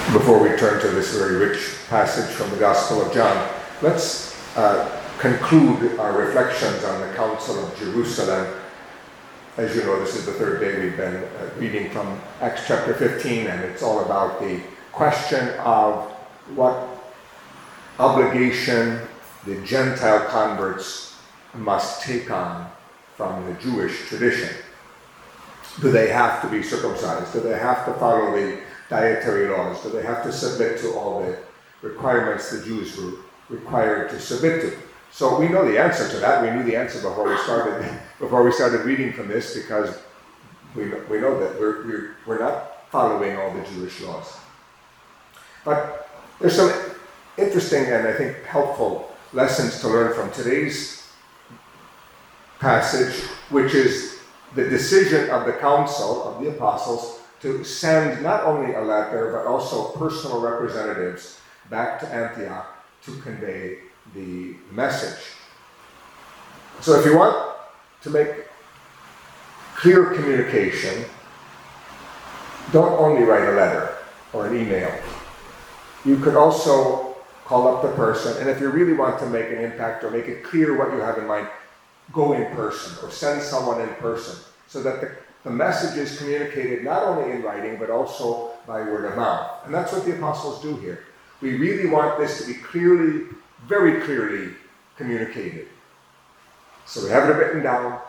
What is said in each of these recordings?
Before we turn to this very rich passage from the Gospel of John, let's conclude our reflections on the Council of Jerusalem. As you know, this is the third day we've been reading from Acts chapter 15, and it's all about the question of what obligation the Gentile converts must take on from the Jewish tradition. Do they have to be circumcised? Do they have to follow the dietary laws? Do they have to submit to all the requirements the Jews were required to submit to? So we know the answer to that. We knew the answer before we started reading from this, because we know that we're not following all the Jewish laws. But there's some interesting and I think helpful lessons to learn from today's passage, which is the decision of the council of the apostles to send not only a letter but also personal representatives back to Antioch to convey the message. So if you want to make clear communication, don't only write a letter or an email. You could also call up the person, and if you really want to make an impact or make it clear what you have in mind, go in person or send someone in person, so that the message is communicated not only in writing but also by word of mouth. And that's what the apostles do here. We really want this to be clearly, very clearly communicated. So we have it written down.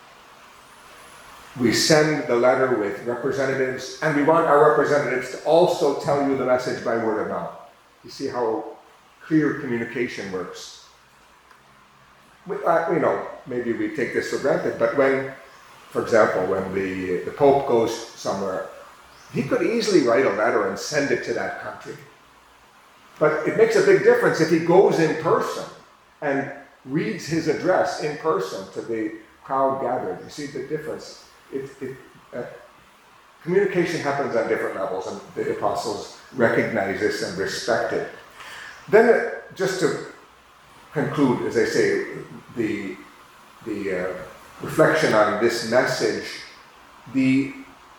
We send the letter with representatives, and we want our representatives to also tell you the message by word of mouth. You see how clear communication works. Maybe we take this for granted, but for example, when the Pope goes somewhere, he could easily write a letter and send it to that country. But it makes a big difference if he goes in person and reads his address in person to the crowd gathered. You see the difference? Communication happens on different levels, and the apostles recognize this and respect it. Then, just to conclude, as I say, the reflection on this message, the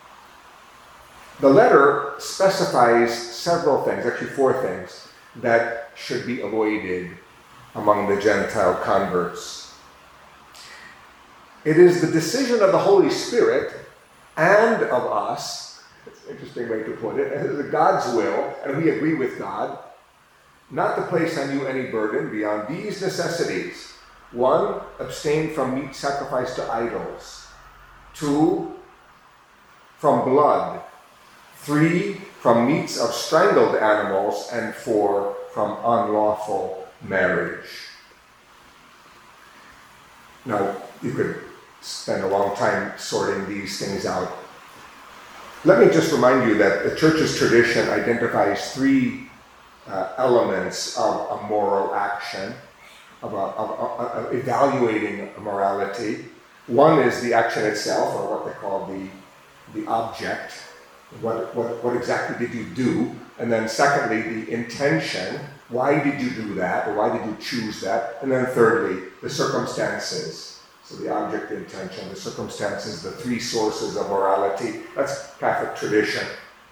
letter specifies several things, actually 4 things, that should be avoided among the Gentile converts. It is the decision of the Holy Spirit and of us, it's an interesting way to put it, it is God's will, and we agree with God, not to place on you any burden beyond these necessities. 1, abstain from meat sacrificed to idols. 2, from blood. 3, from meats of strangled animals. And 4, from unlawful marriage. Now, you could spend a long time sorting these things out. Let me just remind you that the church's tradition identifies 3 elements of a moral action, of evaluating morality. 1 is the action itself, or what they call the object. What exactly did you do? And then secondly, the intention. Why did you do that? Or why did you choose that? And then thirdly, the circumstances. So the object, the intention, the circumstances, the 3 sources of morality. That's Catholic tradition.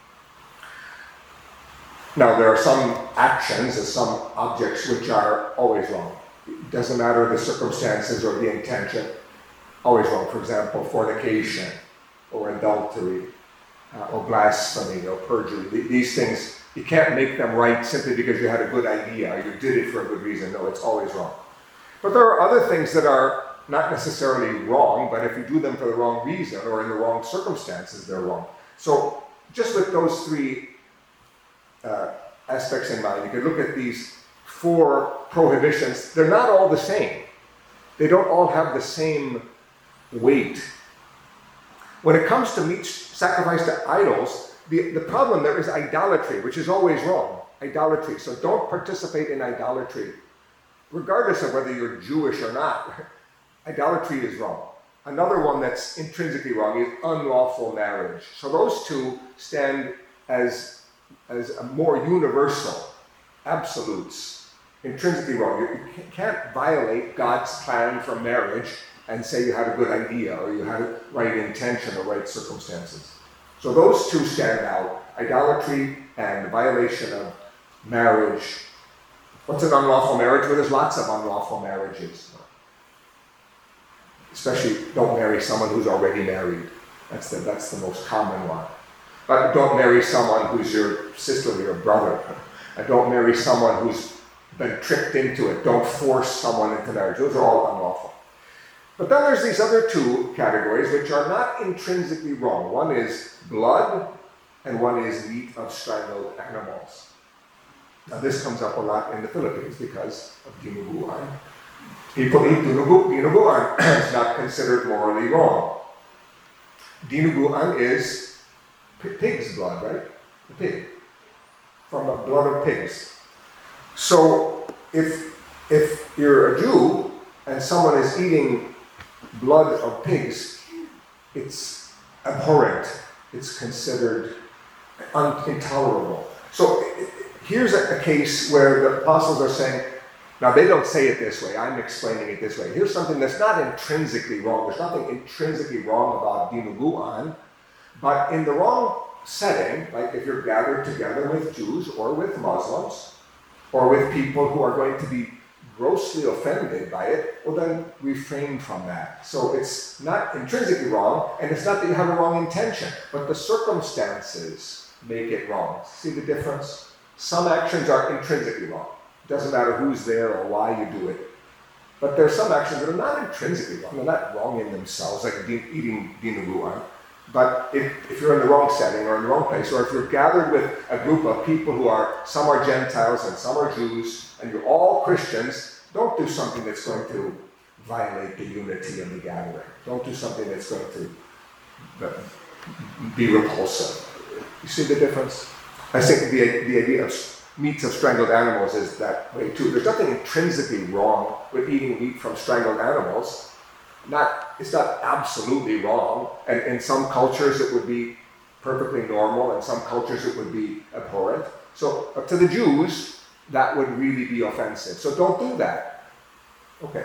Now, there are some actions and some objects which are always wrong. It doesn't matter the circumstances or the intention, always wrong. For example, fornication or adultery or blasphemy or perjury. These things, you can't make them right simply because you had a good idea or you did it for a good reason. No, it's always wrong. But there are other things that are not necessarily wrong, but if you do them for the wrong reason or in the wrong circumstances, they're wrong. So just with those 3 aspects in mind, you can look at these 4 prohibitions. They're not all the same. They don't all have the same weight. When it comes to meat sacrificed to idols, the problem there is idolatry, which is always wrong. Idolatry. So don't participate in idolatry, regardless of whether you're Jewish or not. Idolatry is wrong. Another one that's intrinsically wrong is unlawful marriage. So those 2 stand as a more universal absolutes. Intrinsically wrong. You can't violate God's plan for marriage and say you had a good idea or you had the right intention or right circumstances. So those 2 stand out, idolatry and violation of marriage. What's an unlawful marriage? Well, there's lots of unlawful marriages. Especially don't marry someone who's already married. That's the most common one. But don't marry someone who's your sister or your brother. And don't marry someone who's been tricked into it. Don't force someone into marriage. Those are all unlawful. But then there's these other two categories which are not intrinsically wrong. One is blood, and one is meat of strangled animals. Now this comes up a lot in the Philippines because of dinuguan. People eat dinuguan. It's not considered morally wrong. Dinuguan is pig's blood, right? The pig. From the blood of pigs. So if you're a Jew and someone is eating blood of pigs, it's abhorrent. It's considered intolerable. So here's a case where the apostles are saying, now they don't say it this way, I'm explaining it this way. Here's something that's not intrinsically wrong. There's nothing intrinsically wrong about dinuguan, but in the wrong setting, like if you're gathered together with Jews or with Muslims, or with people who are going to be grossly offended by it, well then refrain from that. So it's not intrinsically wrong, and it's not that you have a wrong intention, but the circumstances make it wrong. See the difference? Some actions are intrinsically wrong. It doesn't matter who's there or why you do it. But there are some actions that are not intrinsically wrong. They're not wrong in themselves, like eating dinuguan. But if you're in the wrong setting or in the wrong place, or if you're gathered with a group of people who are, some are Gentiles and some are Jews, and you're all Christians, don't do something that's going to violate the unity of the gathering. Don't do something that's going to be repulsive. You see the difference? I think the idea of meats of strangled animals is that way too. There's nothing intrinsically wrong with eating meat from strangled animals. It's not absolutely wrong, and in some cultures it would be perfectly normal, in some cultures it would be abhorrent. So to the Jews, that would really be offensive. So don't do that. Okay.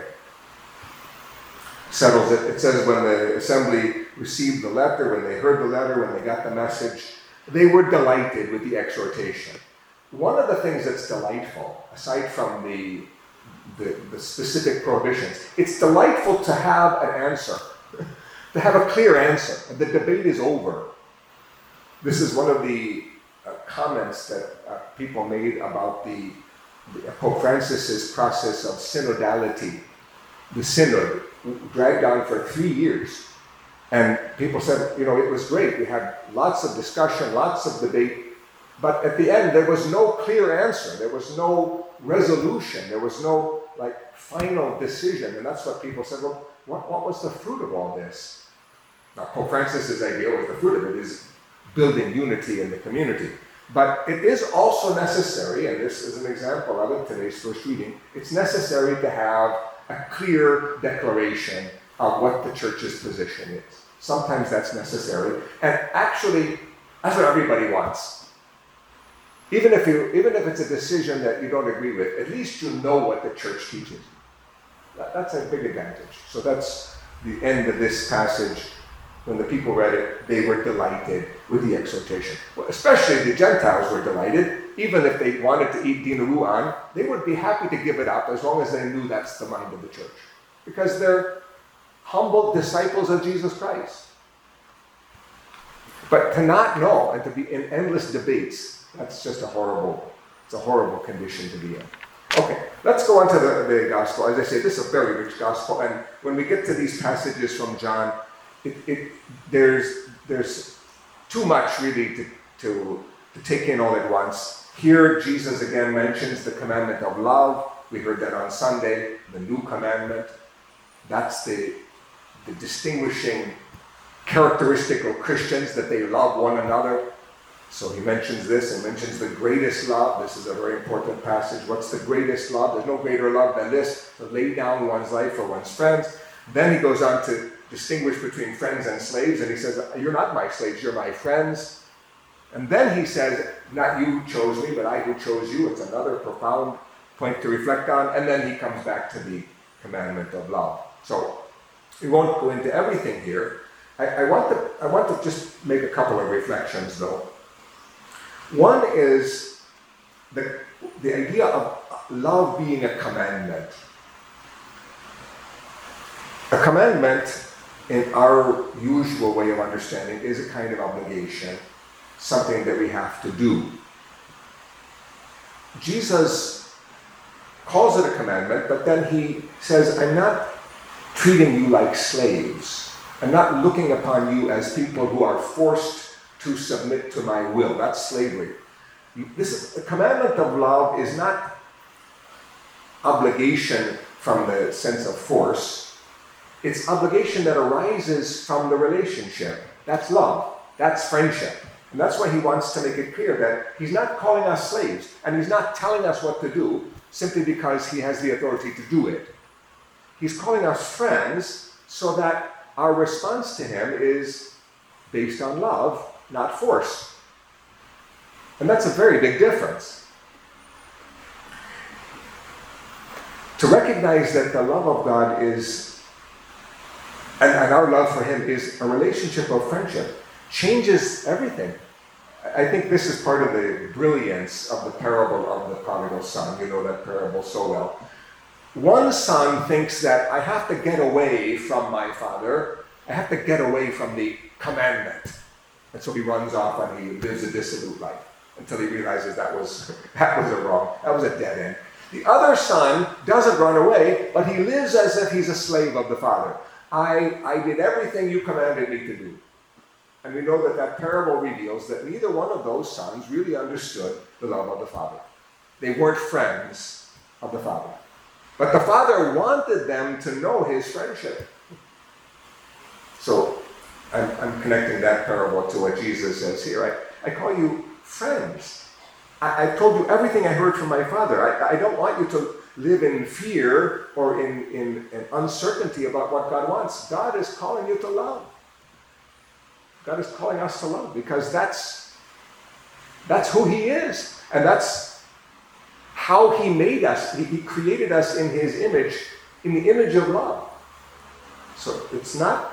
Settles it. It says when the assembly received the letter, when they heard the letter, when they got the message, they were delighted with the exhortation. One of the things that's delightful, aside from the specific prohibitions, it's delightful to have an answer, to have a clear answer. The debate is over. This is one of the comments that people made about the Pope Francis's process of synodality. The synod dragged on for 3 years. And people said, it was great. We had lots of discussion, lots of debate. But at the end, there was no clear answer. There was no resolution. There was no final decision. And that's what people said, well, what was the fruit of all this? Now, Pope Francis's idea was the fruit of it is building unity in the community. But it is also necessary, and this is an example of it, today's first reading, it's necessary to have a clear declaration of what the church's position is. Sometimes that's necessary. And actually, that's what everybody wants. Even if it's a decision that you don't agree with, at least you know what the church teaches. That's a big advantage. So that's the end of this passage. When the people read it, they were delighted with the exhortation. Well, especially the Gentiles were delighted. Even if they wanted to eat dinuguan, they would be happy to give it up as long as they knew that's the mind of the church. Because they're humble disciples of Jesus Christ. But to not know and to be in endless debates, that's just a horrible condition to be in. Okay, let's go on to the gospel. As I say, this is a very rich gospel, and when we get to these passages from John, there's too much really to take in all at once. Here, Jesus again mentions the commandment of love. We heard that on Sunday, the new commandment. That's the distinguishing characteristic of Christians, that they love one another. So he mentions this and mentions the greatest love. This is a very important passage. What's the greatest love? There's no greater love than this, to lay down one's life for one's friends. Then he goes on to distinguish between friends and slaves, and he says, you're not my slaves, you're my friends. And then he says, not you chose me, but I who chose you. It's another profound point to reflect on. And then he comes back to the commandment of love. So we won't go into everything here. I want to just make a couple of reflections, though. One is the idea of love being a commandment. A commandment, in our usual way of understanding, is a kind of obligation, something that we have to do. Jesus calls it a commandment, but then he says, I'm not treating you like slaves. I'm not looking upon you as people who are forced to submit to my will. That's slavery. The commandment of love is not obligation from the sense of force. It's obligation that arises from the relationship. That's love. That's friendship. And that's why he wants to make it clear that he's not calling us slaves, and he's not telling us what to do simply because he has the authority to do it. He's calling us friends so that our response to him is based on love, not force. And that's a very big difference. To recognize that the love of God is, and our love for him is a relationship of friendship, changes everything. I think this is part of the brilliance of the parable of the prodigal son. You know that parable so well. One son thinks that I have to get away from my father. I have to get away from the commandment. And so he runs off and he lives a dissolute life until he realizes that was a dead end. The other son doesn't run away, but he lives as if he's a slave of the father. I did everything you commanded me to do. And we know that parable reveals that neither one of those sons really understood the love of the father. They weren't friends of the father. But the father wanted them to know his friendship. So I'm connecting that parable to what Jesus says here. I call you friends. I've told you everything I heard from my father. I don't want you to live in fear or in uncertainty about what God wants. God is calling you to love. God is calling us to love because that's who he is. And that's how he made us. He created us in his image, in the image of love. So it's not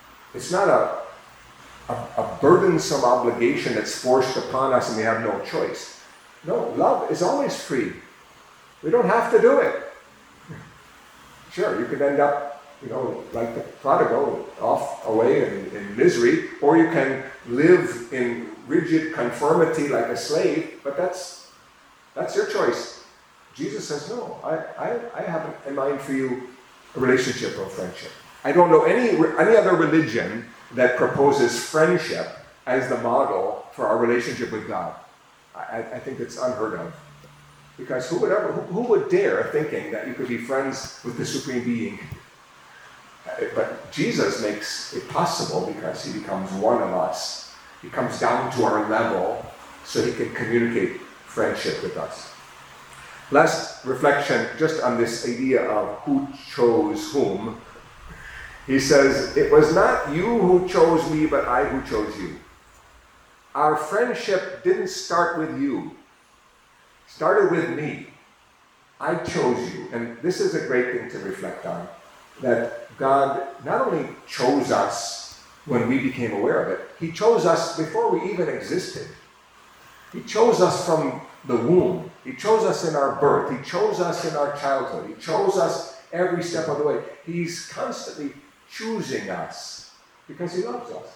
a burdensome obligation that's forced upon us and we have no choice. No, love is always free. We don't have to do it. Sure, you could end up, like the prodigal, off away in misery, or you can live in rigid conformity like a slave, but that's your choice. Jesus says, no, I have in mind for you a relationship of friendship. I don't know any other religion that proposes friendship as the model for our relationship with God. I think it's unheard of. Because who would dare thinking that you could be friends with the Supreme Being? But Jesus makes it possible because he becomes one of us. He comes down to our level so he can communicate friendship with us. Last reflection just on this idea of who chose whom. He says, it was not you who chose me, but I who chose you. Our friendship didn't start with you. It started with me. I chose you. And this is a great thing to reflect on. That God not only chose us when we became aware of it, he chose us before we even existed. He chose us from the womb. He chose us in our birth. He chose us in our childhood. He chose us every step of the way. He's constantly choosing us because he loves us.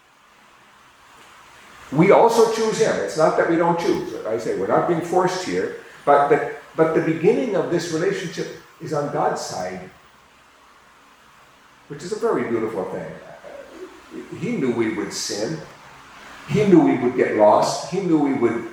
We also choose him. It's not that we don't choose. I say we're not being forced here, but the beginning of this relationship is on God's side, which is a very beautiful thing. He knew we would sin. He knew we would get lost. He knew we would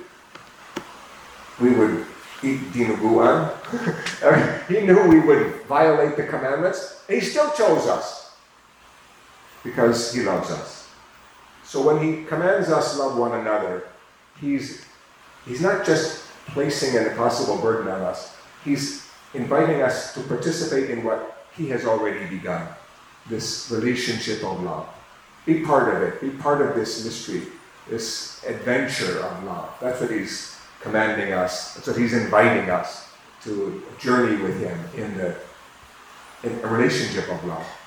eat dinuguan. He knew we would violate the commandments. And he still chose us because he loves us. So when he commands us love one another, he's not just placing an impossible burden on us. He's inviting us to participate in what he has already begun, this relationship of love. Be part of it. Be part of this mystery, this adventure of love. That's what he's commanding us. That's what he's inviting us to journey with him in a relationship of love.